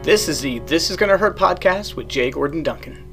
This is the This Is Gonna Hurt podcast with Jay Gordon Duncan.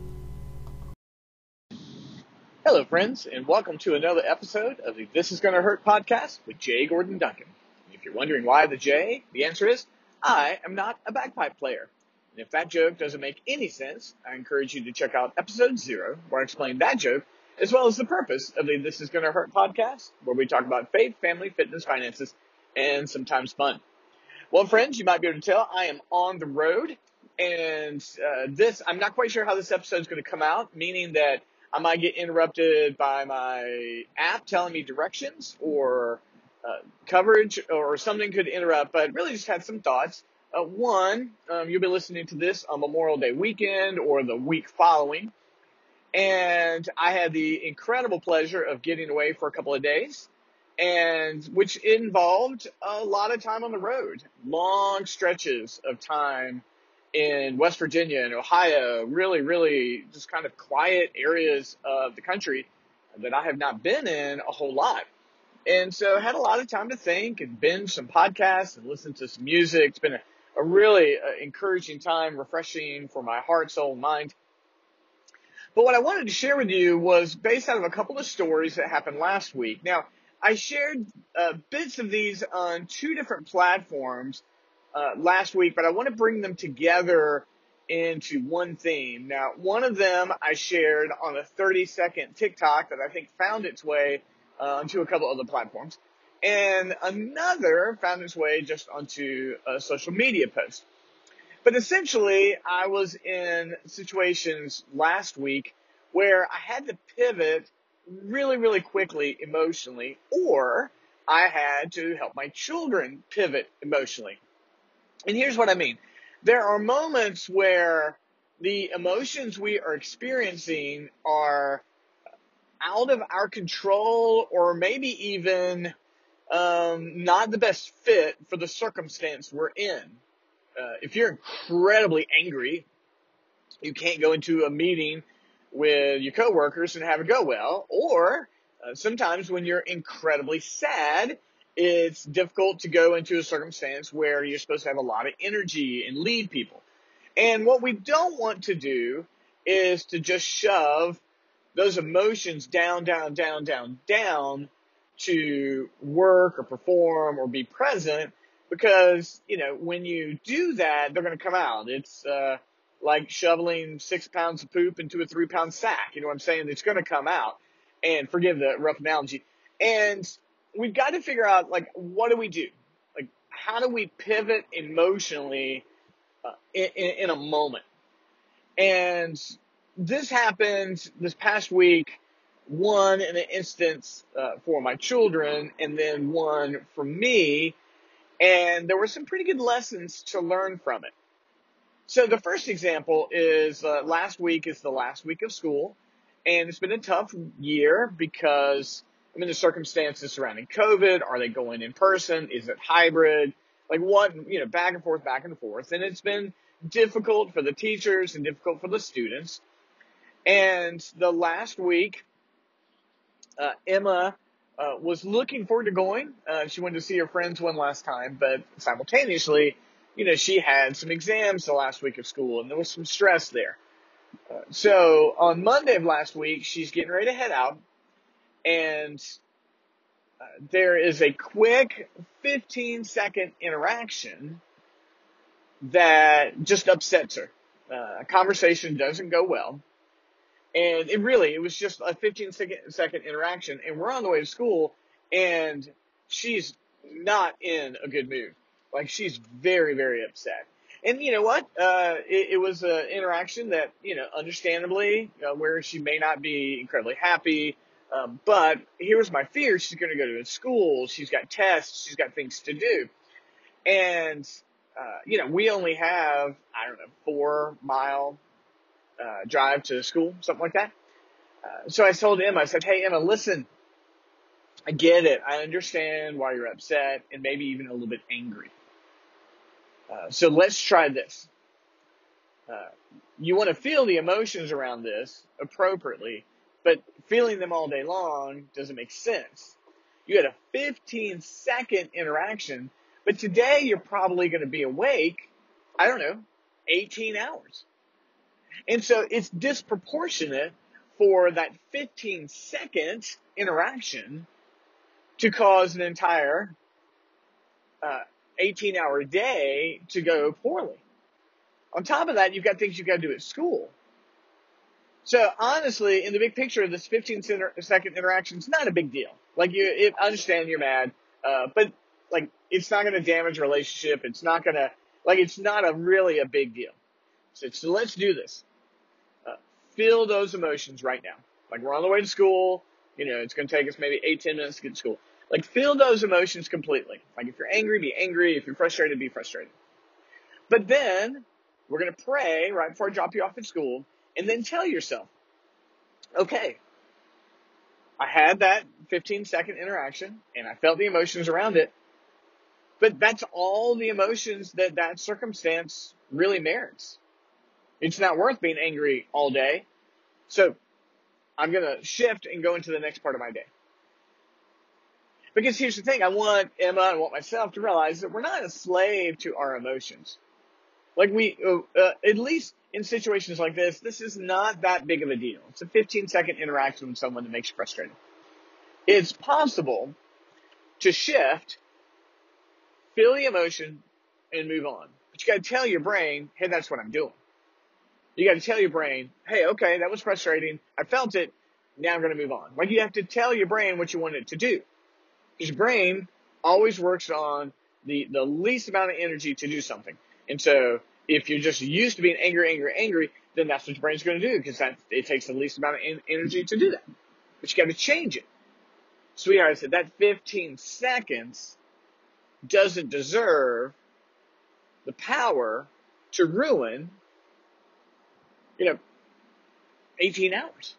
Hello, friends, and welcome to another episode of the This Is Gonna Hurt podcast with Jay Gordon Duncan. If you're wondering why the J, the answer is, I am not a bagpipe player. And if that joke doesn't make any sense, I encourage you to check out episode 0, where I explain that joke, as well as the purpose of the This Is Gonna Hurt podcast, where we talk about faith, family, fitness, finances, and sometimes fun. Well, friends, you might be able to tell I am on the road, and I'm not quite sure how this episode is going to come out, meaning that I might get interrupted by my app telling me directions or coverage, or something could interrupt, but really just had some thoughts. One, you'll be listening to this on Memorial Day weekend or the week following, and I had the incredible pleasure of getting away for a couple of days, and which involved a lot of time on the road, long stretches of time in West Virginia and Ohio, really just kind of quiet areas of the country that I have not been in a whole lot. And so I had a lot of time to think and binge some podcasts and listen to some music. It's been a really encouraging time, refreshing for my heart, soul, and mind. But what I wanted to share with you was based out of a couple of stories that happened last week. Now, I shared bits of these on 2 different platforms last week, but I want to bring them together into one theme. Now, one of them I shared on a 30-second TikTok that I think found its way onto a couple other platforms, and another found its way just onto a social media post. But essentially, I was in situations last week where I had to pivot really quickly emotionally, or I had to help my children pivot emotionally. And here's what I mean. There are moments where the emotions we are experiencing are out of our control, or maybe even not the best fit for the circumstance we're in. If you're incredibly angry, you can't go into a meeting with your coworkers and have it go well. Or sometimes when you're incredibly sad, it's difficult to go into a circumstance where you're supposed to have a lot of energy and lead people. And what we don't want to do is to just shove those emotions down to work or perform or be present, because, when you do that, they're going to come out. It's like shoveling 6 pounds of poop into a 3-pound sack. You know what I'm saying? It's going to come out. And forgive the rough analogy. And we've got to figure out, what do we do? How do we pivot emotionally in a moment? And this happened this past week, one in an instance for my children, and then one for me. And there were some pretty good lessons to learn from it. So the first example is last week is the last week of school, and it's been a tough year because, the circumstances surrounding COVID. Are they going in person? Is it hybrid? Back and forth. And it's been difficult for the teachers and difficult for the students. And the last week, Emma was looking forward to going. She wanted to see her friends one last time, but simultaneously, she had some exams the last week of school, and there was some stress there. So on Monday of last week, she's getting ready to head out, and there is a quick 15-second interaction that just upsets her. A conversation doesn't go well. And it was just a 15-second interaction, and we're on the way to school, and she's not in a good mood. She's very upset. And you know what? It was an interaction that, understandably, where she may not be incredibly happy. But here's my fear. She's going to go to school. She's got tests. She's got things to do. And, we only have, 4-mile drive to school, something like that. So I told Emma, I said, hey, Emma, listen, I get it. I understand why you're upset and maybe even a little bit angry. So let's try this. You want to feel the emotions around this appropriately, but feeling them all day long doesn't make sense. You had a 15-second interaction, but today you're probably going to be awake, 18 hours. And so it's disproportionate for that 15-second interaction to cause an entire 18-hour day to go poorly. On top of that, you've got things you've got to do at school. So honestly, in the big picture, this 15-second interaction is not a big deal. Like, I understand you're mad, but like, it's not going to damage a relationship. It's not going to, like, it's not really a big deal. So let's do this. Feel those emotions right now. Like, we're on the way to school. It's going to take us maybe 8-10 minutes to get to school. Like, feel those emotions completely. Like, if you're angry, be angry. If you're frustrated, be frustrated. But then we're going to pray right before I drop you off at school, and then tell yourself, okay, I had that 15-second interaction, and I felt the emotions around it, but that's all the emotions that circumstance really merits. It's not worth being angry all day. So I'm going to shift and go into the next part of my day. Because here's the thing. I want Emma and I want myself to realize that we're not a slave to our emotions. Like, at least in situations like this is not that big of a deal. It's a 15-second interaction with someone that makes you frustrated. It's possible to shift, feel the emotion, and move on. But you got to tell your brain, hey, that's what I'm doing. You got to tell your brain, hey, okay, that was frustrating. I felt it. Now I'm going to move on. Like, you have to tell your brain what you want it to do. Because your brain always works on the least amount of energy to do something. And so if you're just used to being angry, then that's what your brain's going to do, because it takes the least amount of energy to do that. But you got to change it. Sweetheart, I said that 15 seconds doesn't deserve the power to ruin 18 hours.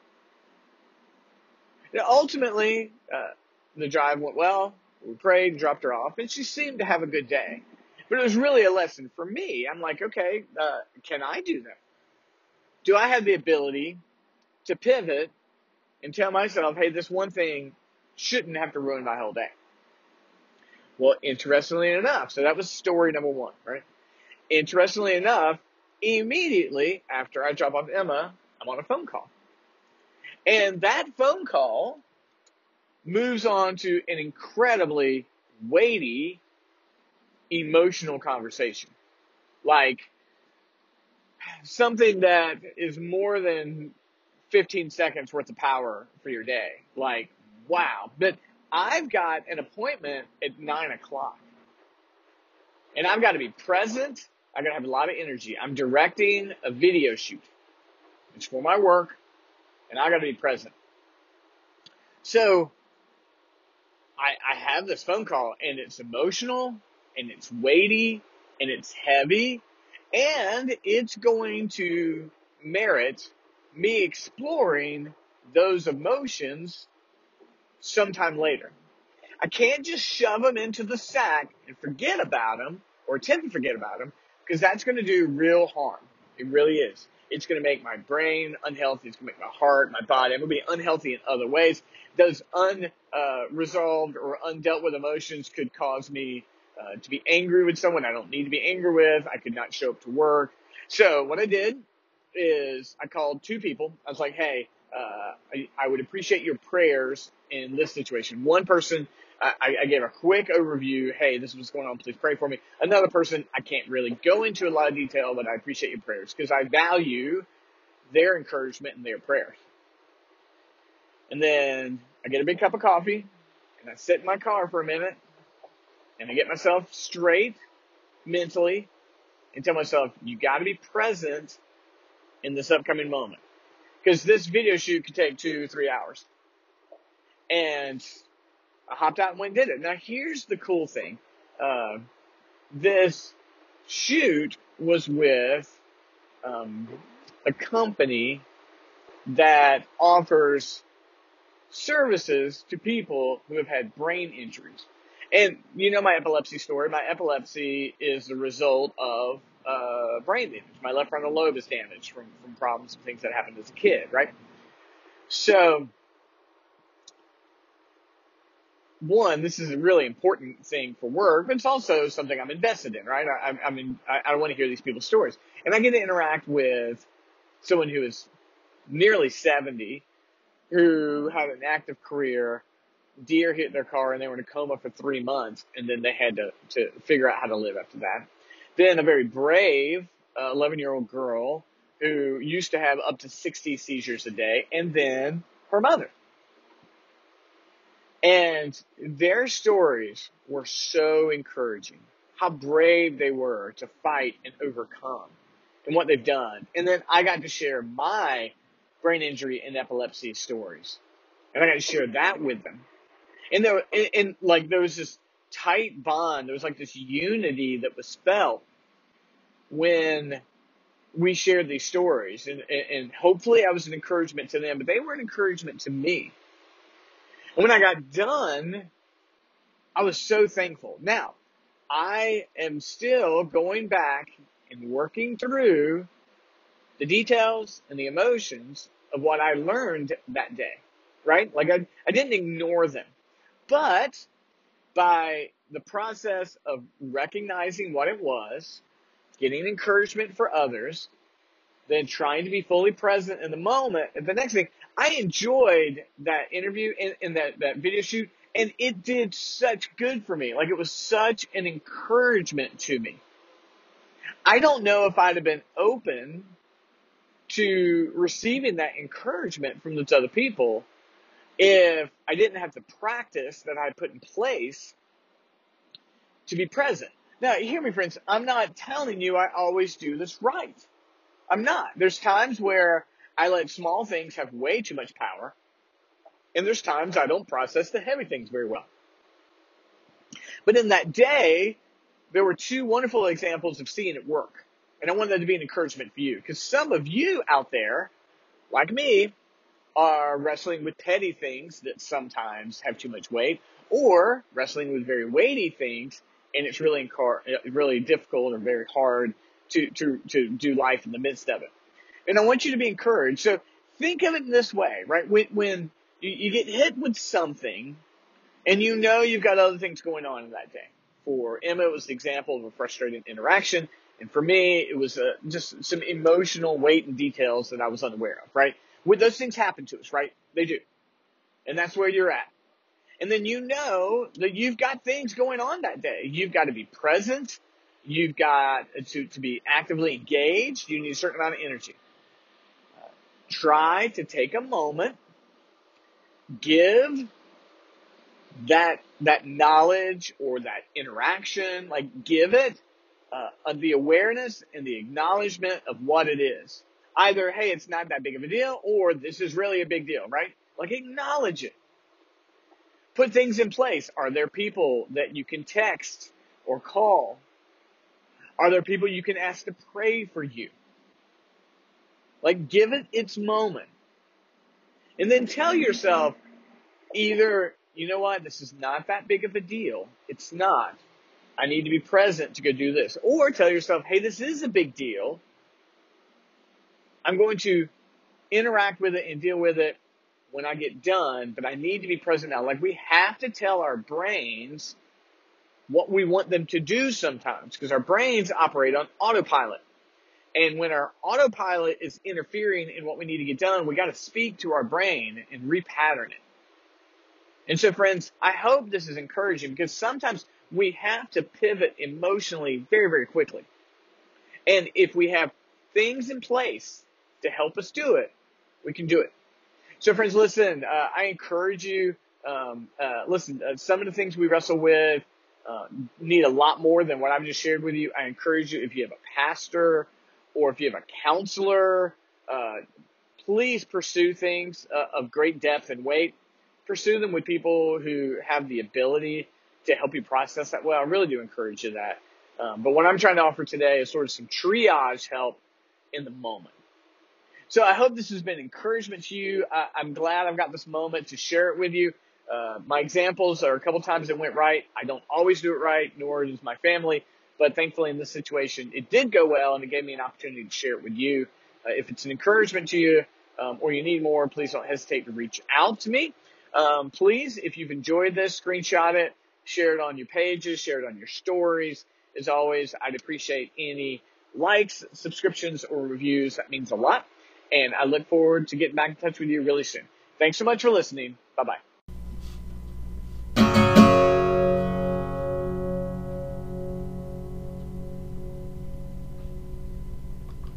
Ultimately, the drive went well. We prayed, dropped her off, and she seemed to have a good day. But it was really a lesson for me. I'm like, okay, can I do that? Do I have the ability to pivot and tell myself, hey, this one thing shouldn't have to ruin my whole day? Well, interestingly enough, so that was story number one, right? Interestingly enough, immediately after I drop off Emma, I'm on a phone call. And that phone call moves on to an incredibly weighty, emotional conversation. Like, something that is more than 15 seconds worth of power for your day. Like, wow. But I've got an appointment at 9 o'clock. And I've got to be present. I've got to have a lot of energy. I'm directing a video shoot. It's for my work. And I've got to be present. So I have this phone call, and it's emotional, and it's weighty, and it's heavy, and it's going to merit me exploring those emotions sometime later. I can't just shove them into the sack and forget about them, or attempt to forget about them, because that's going to do real harm. It really is. It's going to make my brain unhealthy. It's going to make my heart, my body. I'm going to be unhealthy in other ways. Those unresolved or undealt with emotions could cause me to be angry with someone I don't need to be angry with. I could not show up to work. So what I did is I called two people. I was like, hey, I would appreciate your prayers in this situation. One person, I gave a quick overview. Hey, this is what's going on. Please pray for me. Another person, I can't really go into a lot of detail, but I appreciate your prayers because I value their encouragement and their prayers. And then I get a big cup of coffee and I sit in my car for a minute and I get myself straight mentally and tell myself, you got to be present in this upcoming moment. Because this video shoot could take 2-3 hours. And I hopped out and went and did it. Now, here's the cool thing. This shoot was with a company that offers services to people who have had brain injuries. And you know my epilepsy story. My epilepsy is the result of brain damage. My left frontal lobe is damaged from problems and things that happened as a kid, right? So one, this is a really important thing for work, but it's also something I'm invested in, right? I want to hear these people's stories. And I get to interact with someone who is nearly 70, who had an active career, deer hit their car, and they were in a coma for 3 months, and then they had to figure out how to live after that. Then a very brave 11-year-old girl who used to have up to 60 seizures a day, and then her mother. And their stories were so encouraging, how brave they were to fight and overcome and what they've done. And then I got to share my brain injury and epilepsy stories. And I got to share that with them. And there was this tight bond. There was like this unity that was felt when we shared these stories. And hopefully I was an encouragement to them, but they were an encouragement to me. And when I got done, I was so thankful. Now, I am still going back and working through the details and the emotions of what I learned that day, right? Like I didn't ignore them. But by the process of recognizing what it was, getting encouragement for others, then trying to be fully present in the moment, and the next thing, I enjoyed that interview and that video shoot, and it did such good for me. Like, it was such an encouragement to me. I don't know if I'd have been open to receiving that encouragement from those other people if I didn't have the practice that I put in place to be present. Now, hear me, friends. I'm not telling you I always do this right. I'm not. There's times where I let small things have way too much power, and there's times I don't process the heavy things very well. But in that day, there were two wonderful examples of seeing it work. And I want that to be an encouragement for you, because some of you out there, like me, are wrestling with petty things that sometimes have too much weight, or wrestling with very weighty things, and it's really difficult or very hard to do life in the midst of it. And I want you to be encouraged. So think of it in this way, right? When you get hit with something, and you know you've got other things going on in that day. For Emma, it was the example of a frustrating interaction. And for me, it was just some emotional weight and details that I was unaware of, right? When those things happen to us, right? They do. And that's where you're at. And then you know that you've got things going on that day. You've got to be present. You've got to be actively engaged. You need a certain amount of energy. Try to take a moment, give that knowledge or that interaction, like give it the awareness and the acknowledgement of what it is. Either, hey, it's not that big of a deal, or this is really a big deal, right? Like, acknowledge it. Put things in place. Are there people that you can text or call? Are there people you can ask to pray for you? Like, give it its moment. And then tell yourself, either, you know what, this is not that big of a deal. It's not. I need to be present to go do this. Or tell yourself, hey, this is a big deal. I'm going to interact with it and deal with it when I get done, but I need to be present now. Like, we have to tell our brains what we want them to do sometimes, because our brains operate on autopilot. And when our autopilot is interfering in what we need to get done, we got to speak to our brain and repattern it. And so, friends, I hope this is encouraging, because sometimes we have to pivot emotionally very, very quickly. And if we have things in place to help us do it, we can do it. So, friends, listen, I encourage you, some of the things we wrestle with need a lot more than what I've just shared with you. I encourage you, if you have a pastor or if you have a counselor, please pursue things of great depth and weight. Pursue them with people who have the ability to help you process that well. I really do encourage you that. But what I'm trying to offer today is sort of some triage help in the moment. So I hope this has been encouragement to you. I'm glad I've got this moment to share it with you. My examples are a couple times it went right. I don't always do it right, nor does my family. But thankfully in this situation, it did go well, and it gave me an opportunity to share it with you. If it's an encouragement to you or you need more, please don't hesitate to reach out to me. Please, if you've enjoyed this, screenshot it, share it on your pages, share it on your stories. As always, I'd appreciate any likes, subscriptions, or reviews. That means a lot. And I look forward to getting back in touch with you really soon. Thanks so much for listening. Bye-bye.